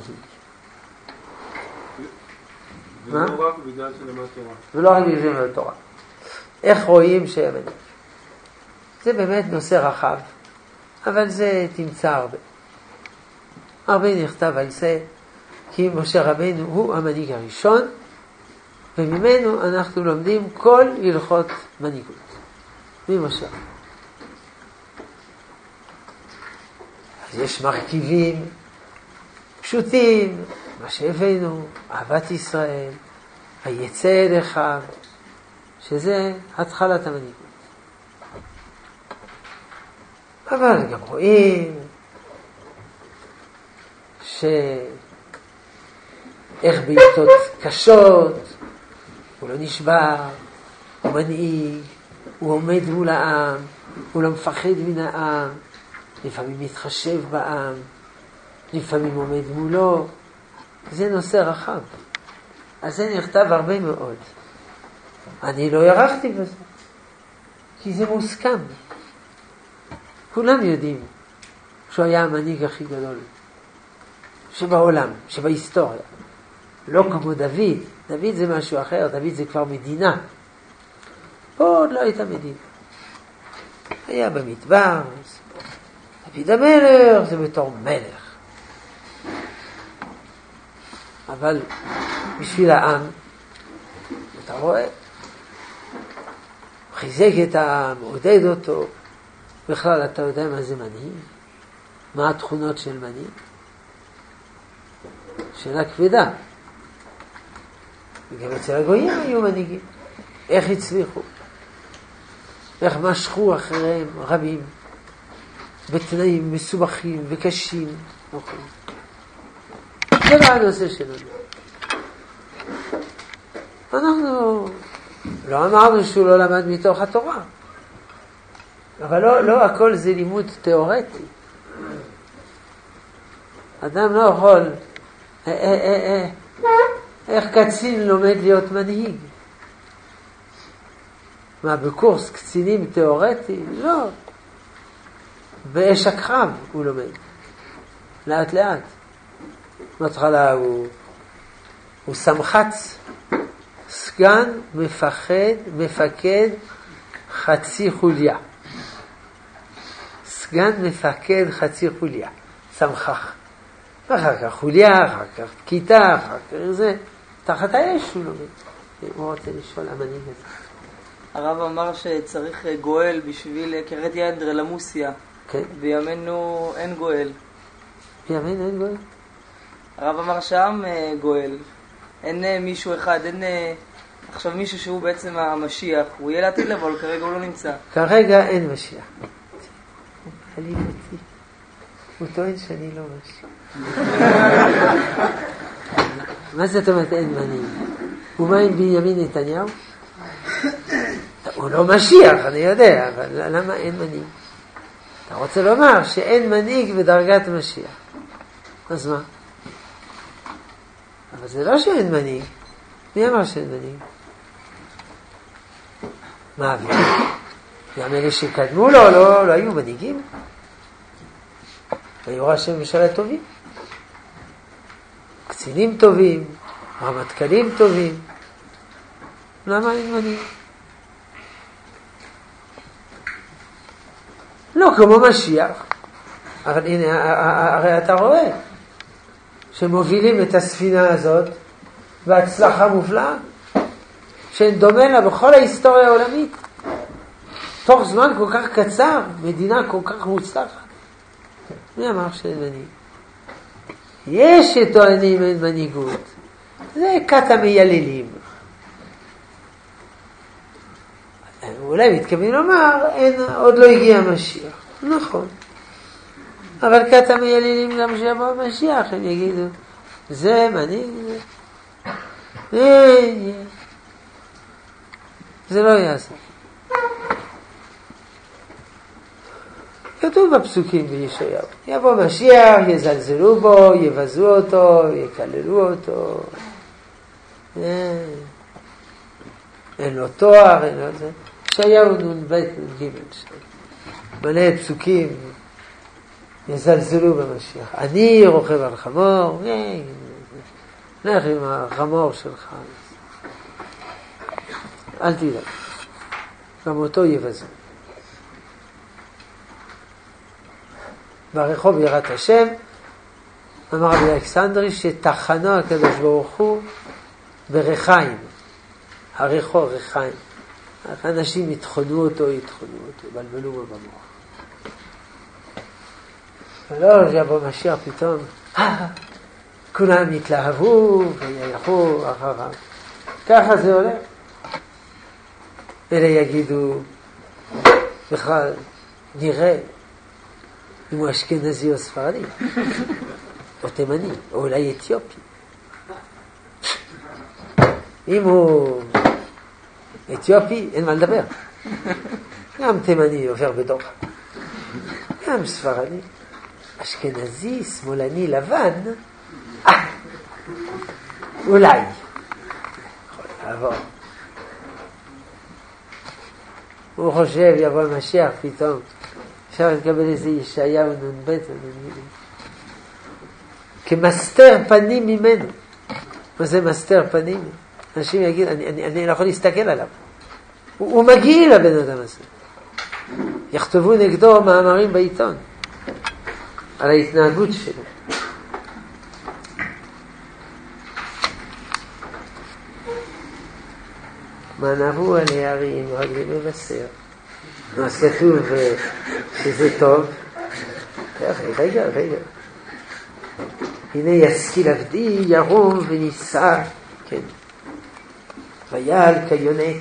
ולא רק בגלל שלמד תורה. ולא רק בגלל שלמד תורה. איך רואים שהיה מנהיג? זה באמת נושא רחב, אבל זה תמצא הרבה. הרבה נכתב על זה, כי משה רבינו הוא המנהיג הראשון, וממנו אנחנו לומדים כל הלכות מנהיגות. ממשה. אז יש מרכיבים פשוטים, מה שהבאנו, אהבת ישראל, היצא אליך, שזה התחלת המנהיגות. אבל גם רואים שאיך בעיתות קשות הוא לא נשבר, הוא מנהיג, הוא עומד מול העם, הוא לא מפחד מן העם, לפעמים מתחשב בעם, לפעמים עומד מולו. זה נושא רחב. אז זה נכתב הרבה מאוד. אני לא ירחתי בזה, כי זה מוסכם. כולם יודעים שהוא היה המנהיג הכי גדול שבעולם, שבהיסטוריה. לא כמו דוד. דוד זה משהו אחר, דוד זה כבר מדינה. פה עוד לא הייתה מדינה. היה במדבר, דוד המלך זה בתור מלך. אבל בשביל העם, אתה רואה, חיזק את העם, עודד אותו. בכלל, אתה יודע מה זה מנהיג? מה התכונות של מנהיג? שאלה כבדה. וגם אצל הגויים היו מנהיגים. איך הצליחו? איך משכו אחריהם רבים בתנאים מסובכים וקשים. זה לא הנושא שלנו. אנחנו לא אמרנו שהוא לא למד מתוך התורה. אבל לא, לא הכל זה לימוד תיאורטי. אדם לא יכול, אה, אה, אה, אה, איך קצין לומד להיות מנהיג? מה, בקורס קצינים תיאורטי? לא. באש הקרב הוא לומד. לאט לאט. בהתחלה הוא, הוא סמחץ, סגן, מפחד, מפקד, חצי חוליה. סגן מפקד חצי חוליה, סמכך. ואחר כך חוליה, אחר כך כיתה, אחר כך זה. תחת האש הוא לומד. הוא רוצה לשאול המנהיג הזה. הרב אמר שצריך גואל בשביל קרת אנדרלמוסיה. כן. בימינו אין גואל. בימינו אין גואל? הרב אמר שם גואל. אין מישהו אחד, אין עכשיו מישהו שהוא בעצם המשיח. הוא יהיה לעתיד לבוא, אבל כרגע הוא לא נמצא. כרגע אין משיח. חליב אותי. הוא טוען שאני לא משיח. מה זאת אומרת אין מנהיג? ומה עם בנימין נתניהו? הוא לא משיח, אני יודע, אבל למה אין מנהיג? אתה רוצה לומר שאין מנהיג בדרגת משיח. אז מה? אבל זה לא שאין מנהיג. מי אמר שאין מנהיג? מה אביב? גם אלה שקדמו לו, לא, לא היו מנהיגים. היו ראשי ממשלה טובים. קצינים טובים, רמטכ"לים טובים. למה אין מנהיג? לא כמו משיח. אבל הנה, הרי אתה רואה שמובילים את הספינה הזאת בהצלחה מופלאה, שדומה לה בכל ההיסטוריה העולמית. תוך זמן כל כך קצר, מדינה כל כך מוצלחת. מי אמר שאין מנהיג? יש שטוענים אין מנהיגות. זה כת המייללים. אולי מתכוונים לומר, אין, עוד לא הגיע המשיח. נכון. אבל כת המייללים גם שיבוא המשיח, הם יגידו, זה מנהיג, זה... אין, אין. זה לא יעשה. כתוב בפסוקים בישעיהו, יבוא משיח, יזלזלו בו, יבזו אותו, יקללו אותו. אין, אין לו תואר, אין לו זה. ישעיהו נ"ב נ"ג, מלא פסוקים, יזלזלו במשיח. אני רוכב על חמור, לך עם החמור שלך. אל תדאג, גם אותו יבזו. ברחוב יראת השם, אמר רבי אלכסנדרי שתחנו הקדוש ברוך הוא ברחיים, הרחוב רחיים. אנשים יתחנו אותו, יתחנו אותו, בלבלו בו במוח. ולא, יבוא משיח פתאום, כולם יתלהבו וילכו אחריו. ככה זה הולך. אלה יגידו, בכלל, נראה אם הוא אשכנזי או ספרדי, או תימני, או אולי אתיופי. אם הוא אתיופי, אין מה לדבר. גם תימני עובר בדוח. גם ספרדי. אשכנזי, שמאלני, לבן, אה, אולי. יכול לעבור. הוא חושב, יבוא המשיח פתאום. אפשר לקבל איזה ישעיהו נ"ב, כמסתר פנים ממנו. מה זה מסתר פנים? אנשים יגיד, אני, אני, אני לא יכול להסתכל עליו. הוא, הוא מגיע לבן אדם הזה. יכתבו נגדו מאמרים בעיתון על ההתנהגות שלו. מה נבוא על הערים רגלים מבשר. אז כתוב שזה טוב. רגע, רגע. הנה ישכיל עבדי ירום וניסה, כן. ויעל כיונק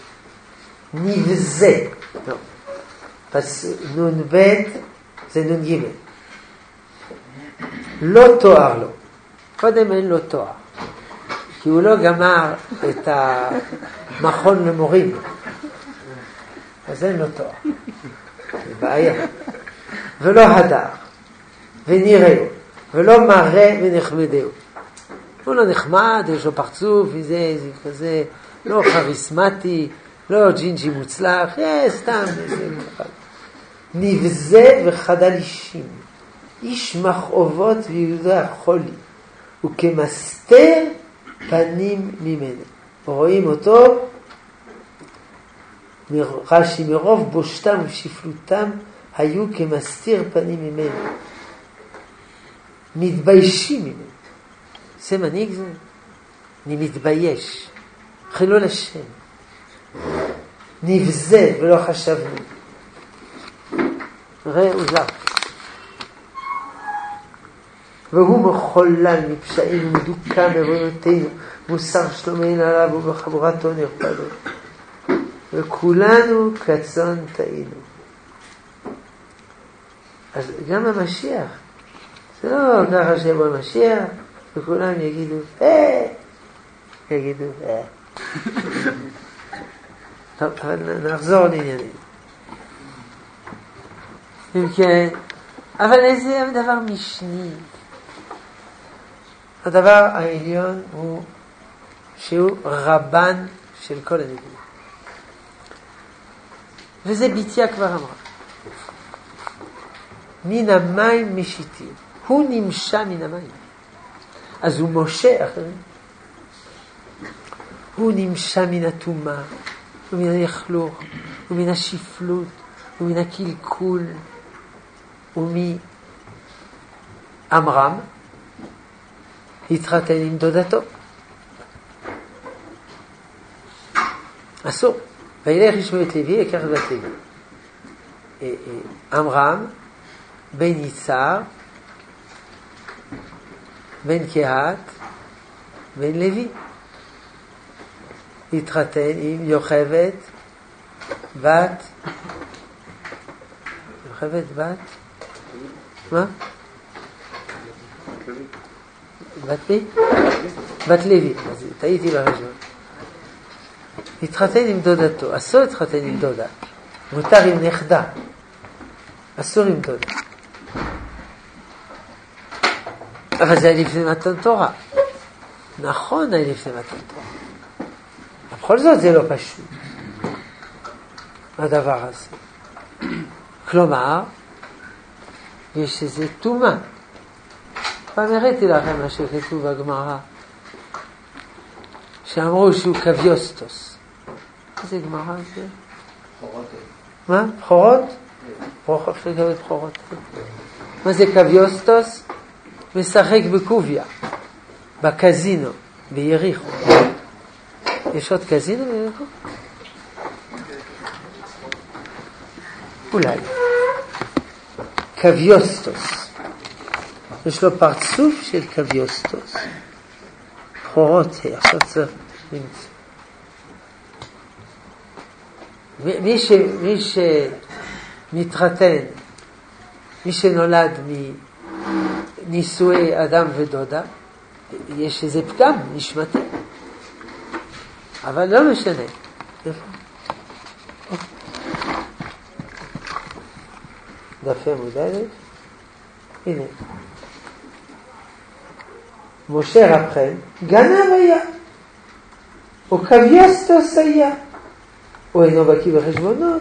נבזה. לא. פס נון ב' זה נון ג'. לא תואר לו. קודם אין לו תואר. כי הוא לא גמר את המכון למורים. אז אין לו תואר. זה בעיה. ולא הדר. ונראהו. ולא מראה ונחמדהו. הוא לא נחמד, יש לו פרצוף, וזה, זה כזה, לא כריסמטי, לא ג'ינג'י מוצלח, אה, סתם, זה מוכן. נבזה וחדל אישים. איש מכאובות ויודע חולי. וכמסתר פנים ממנו. רואים אותו, רש"י, מרוב בושתם ושפלותם היו כמסתיר פנים ממנו. מתביישים ממנו. זה מנהיג זה? אני מתבייש. חילול השם. נבזה ולא חשבנו. ראה עוזר. והוא מחולל מפשעים ומדוקה מעוונותינו, מוסר שלומנו עליו ובחבורתו נרפדו. וכולנו כצאן טעינו. אז גם המשיח, זה לא ככה שיבוא המשיח, וכולם יגידו, אה, יגידו, אה. טוב, אבל נחזור לעניינים. אם כן, אבל איזה דבר משני. הדבר העליון הוא שהוא רבן של כל הנביאים. וזה ביטיה כבר אמרה. מן המים משיתים. הוא נמשה מן המים. אז הוא משה אחרים. הוא נמשה מן הטומאה, ומן היחלוך, ומן השפלות, ומן הקלקול, ומעמרם, התחתן עם דודתו. אסור. וילך ישמעו את לוי, יקח את בת לוי. עמרם, בן יצהר, בן קהת, בן לוי. התחתן עם יוכבד, בת, יוכבד בת, מה? בת מי? בת לוי, אז טעיתי בחשבון. התחתן עם דודתו, אסור להתחתן עם דודה, מותר עם נכדה, אסור עם דודה. אבל זה היה לפני מתן תורה. נכון, היה לפני מתן תורה. בכל זאת זה לא פשוט, הדבר הזה. כלומר, יש איזה תומה. פעם הראיתי לכם מה שכתוב בגמרא, שאמרו שהוא קוויוסטוס. איזה גמרא זה? בכורות. מה? בכורות? בכורות, אפשר לקבל בכורות. מה זה קוויוסטוס? משחק בקוביה, בקזינו, ביריחו. יש עוד קזינו ביריחו? אולי. קוויוסטוס. יש לו פרצוף של קוויוסטוס. בכורות, עכשיו צריך למצוא. מי, ש, מי שמתחתן, מי שנולד מנישואי אדם ודודה, יש איזה פגם נשמתי. אבל לא משנה. דף עמוד א', הנה. משה רבכם גנב היה, או קוויוסטוס היה, או אינו בקיא בחשבונות,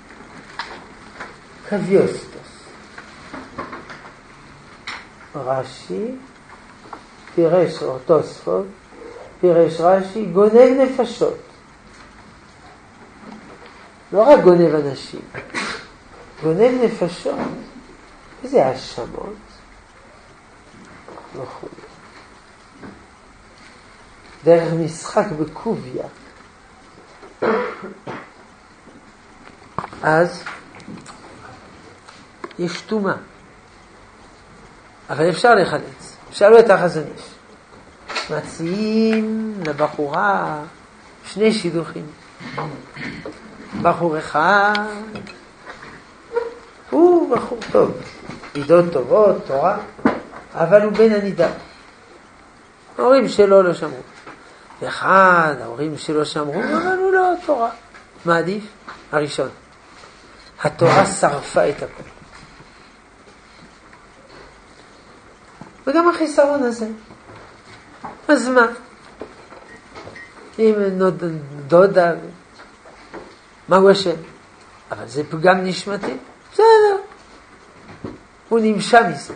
קוויוסטוס. רש"י, פירש או תוספות, פירש רש"י, גונב נפשות. לא רק גונב אנשים, גונב נפשות. איזה האשמות וכו'. דרך משחק בקוביה. אז יש תומה, אבל אפשר לחלץ. שאלו את החזון איש, מציעים לבחורה שני שידוכים. בחור אחד הוא בחור טוב, מידות טובות, תורה, אבל הוא בן הנידה. ההורים שלו לא שמרו. ואחד, ההורים שלו שמרו, אבל הוא לא תורה. מה עדיף? הראשון. התורה שרפה את הכל. וגם החיסרון הזה. אז מה? אם דודה, מהו השם? אבל זה פגם נשמתי. בסדר. הוא נמשה מזה.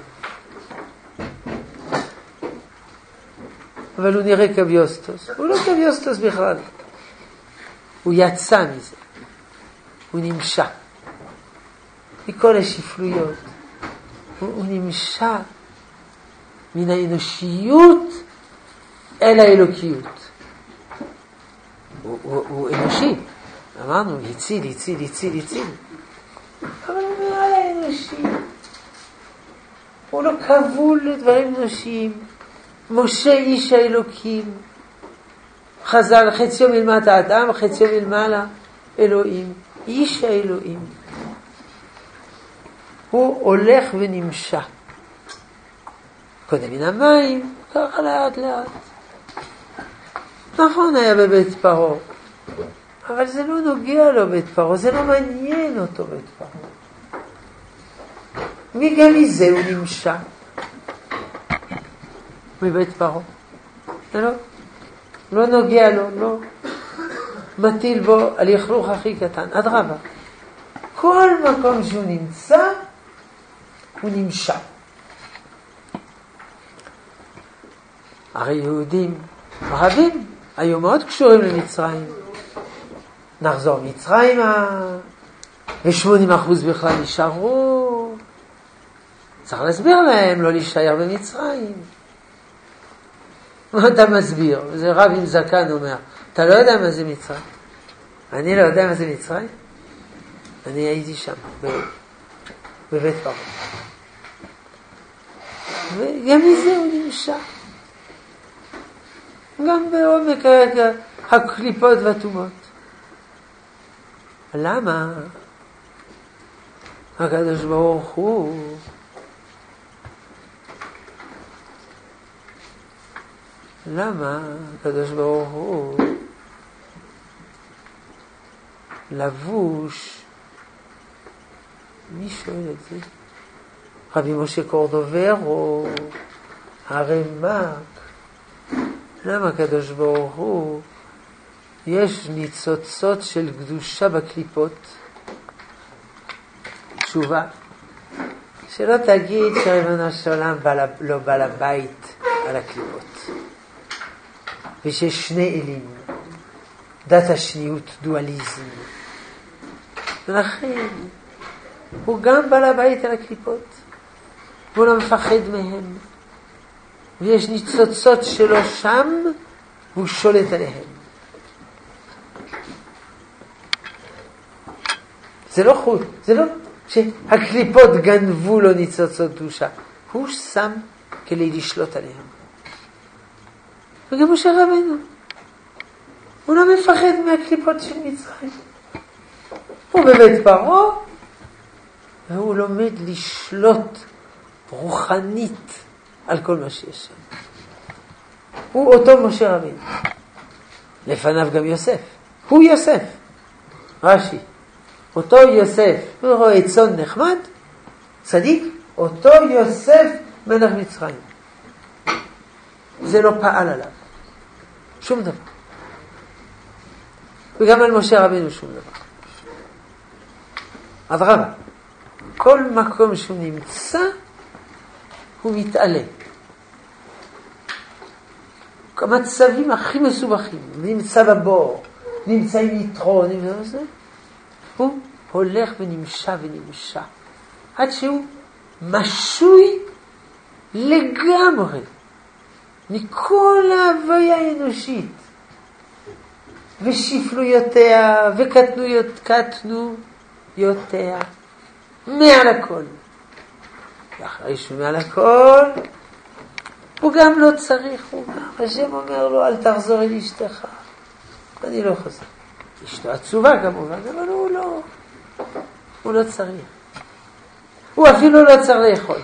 אבל הוא נראה קוויוסטוס. הוא לא קוויוסטוס בכלל. הוא יצא מזה. הוא נמשה. מכל השפלויות. הוא, הוא נמשה מן האנושיות אל האלוקיות. הוא, הוא, הוא אנושי, אמרנו, הציל, הציל, הציל, הציל. אבל הוא מעל האנושי. הוא לא כבול לדברים אנושיים. משה איש האלוקים. חז"ל, חציו מלמטה אדם, חציו מלמעלה אלוהים. איש האלוהים. הוא הולך ונמשך. קודם מן המים, ככה לאט לאט. נכון היה בבית פרעה, אבל זה לא נוגע לו בית פרעה, זה לא מעניין אותו בית פרעה. וגם מזה הוא נמשך. מבית פרעה. זה לא, לא נוגע לו, לא מטיל בו על יכלוך הכי קטן. אדרבה, כל מקום שהוא נמצא, הוא נמשך. הרי יהודים רבים היו מאוד קשורים למצרים. נחזור מצרימה, ו-שמונים אחוז בכלל נשארו. צריך להסביר להם לא להישאר במצרים. מה אתה מסביר? זה רב עם זקן אומר, אתה לא יודע מה זה מצרים? אני לא יודע מה זה מצרים? אני הייתי שם, בבית פרעה. וגם מזה הוא נמשך. גם בעומק הקליפות והטומאות. למה? הקדוש ברוך הוא למה הקדוש ברוך הוא לבוש? מי שואל את זה? רבי משה קורדוברו, הרמ"ק. למה הקדוש ברוך הוא יש ניצוצות של קדושה בקליפות? תשובה, שלא תגיד שריבונו של עולם לא בא לבית על הקליפות, ושיש שני אלים, דת השניות, דואליזם, ולכן הוא גם בא לבית על הקליפות, והוא לא מפחד מהם, ויש ניצוצות שלו שם, והוא שולט עליהם. זה לא חוץ, זה לא שהקליפות גנבו לו ניצוצות קדושה, הוא שם כדי לשלוט עליהם. וגם משה רבנו, הוא לא מפחד מהקליפות של מצרים. הוא בבית פרעה, והוא לומד לשלוט רוחנית על כל מה שיש שם. הוא אותו משה רבנו. לפניו גם יוסף. הוא יוסף. רש"י. אותו יוסף, הוא רואה צאן נחמד, צדיק, אותו יוסף מלך מצרים. זה לא פעל עליו. שום דבר. וגם על משה רבנו שום דבר. אדרבה, כל מקום שהוא נמצא, הוא מתעלה. המצבים הכי מסובכים, נמצא בבור, נמצא עם יתרו, נמצא בזה, הוא הולך ונמשע ונמשע, עד שהוא משוי לגמרי מכל ההוויה האנושית, ושפלויותיה וקטנויותיה, מעל הכל. ואחרי שהוא מעל הכל, הוא גם לא צריך, הוא גם, השם אומר לו, אל תחזור אל אשתך. אני לא חוזר. אשתו עצובה כמובן, אבל הוא לא, הוא לא צריך. הוא אפילו לא צריך לאכול.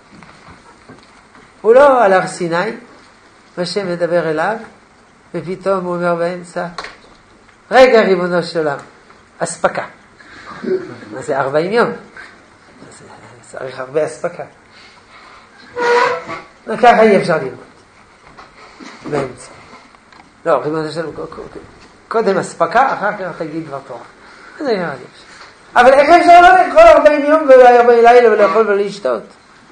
הוא לא על הר סיני, והשם מדבר אליו, ופתאום הוא אומר באמצע, רגע ריבונו של עולם, אספקה. מה זה ארבעים יום? צריך הרבה אספקה. וככה אי אפשר ללמוד. באמצע. לא, ריבונו של עולם, קודם אספקה, אחר כך תגיד דבר תורה. זה נראה לי. אבל איך אפשר לא לאכול ארבעים יום וארבעים לילה ולאכול ולהשתות?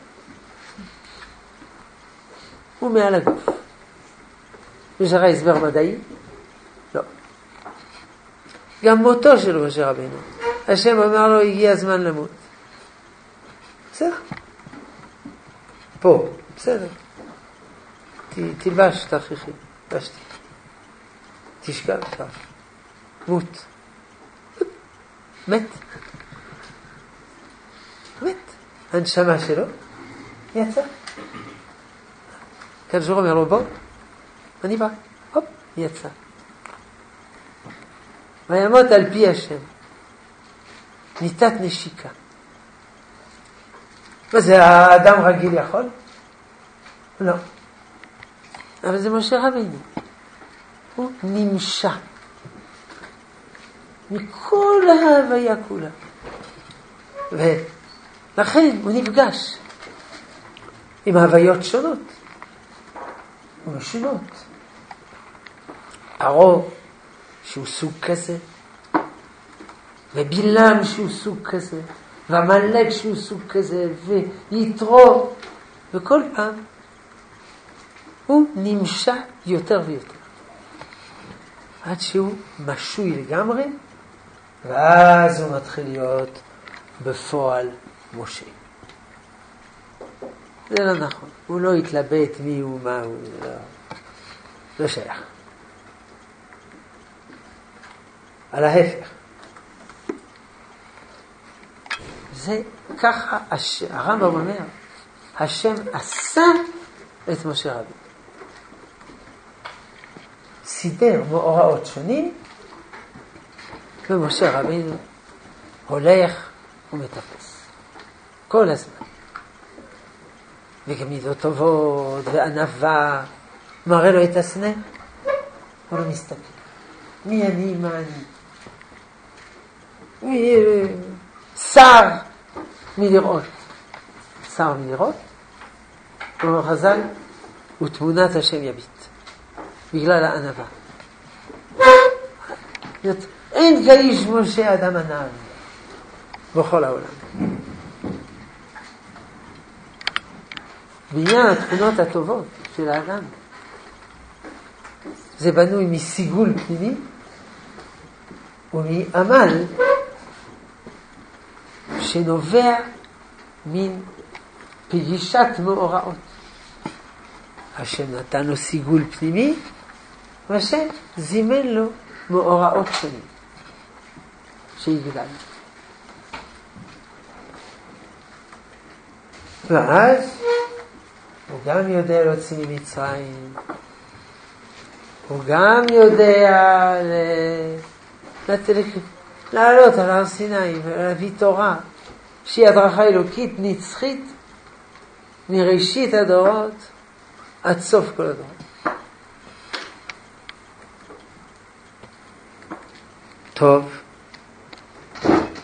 הוא מעל הגוף. יש לך הסבר מדעי? לא. גם מותו של משה רבנו. השם אומר לו, הגיע הזמן למות. בסדר. פה, בסדר. תלבש, תכריחי. תלבשתי. תשכב, תלבש. מות. מת. מת. הנשמה שלו יצא. כאן אומר לו, בוא, אני בא. הופ, יצא. וימות על פי השם. ניתת נשיקה. מה זה, האדם רגיל יכול? לא. אבל זה משה רבינו. הוא נמשע. מכל ההוויה כולה. ולכן הוא נפגש עם הוויות שונות ומשונות. פרעה שהוא סוג כזה, ובלעם שהוא סוג כזה, ועמלק שהוא סוג כזה, ויתרו, וכל פעם הוא נמשע יותר ויותר. עד שהוא משוי לגמרי, ואז הוא מתחיל להיות בפועל משה. זה לא נכון. הוא לא התלבט מי הוא, מה הוא, זה לא, לא שייך. על ההפך. זה ככה, הש... הרמב"ם אומר, השם עשה את משה רבינו. סידר מאורעות שונים, ומשה רבינו הולך ומטפס. כל הזמן. וגם מידות טובות, וענווה, מראה לו את הסנה, הוא לא מסתכל. מי אני, מה אני? מי... שר מלראות. שר מלראות, אומר חז"ל, ותמונת השם יביט. בגלל הענווה. אין כאיש משה אדם ענב בכל העולם. בעניין התכונות הטובות של האדם, זה בנוי מסיגול פנימי ומעמל שנובע מן פגישת מאורעות. השם נתן לו סיגול פנימי, והשם זימן לו מאורעות שונים שיגדל. ואז הוא גם יודע להוציא ממצרים, הוא גם יודע לעלות על הר סיני ולהביא תורה שהיא הדרכה אלוקית נצחית מראשית הדורות עד סוף כל הדורות. טוב,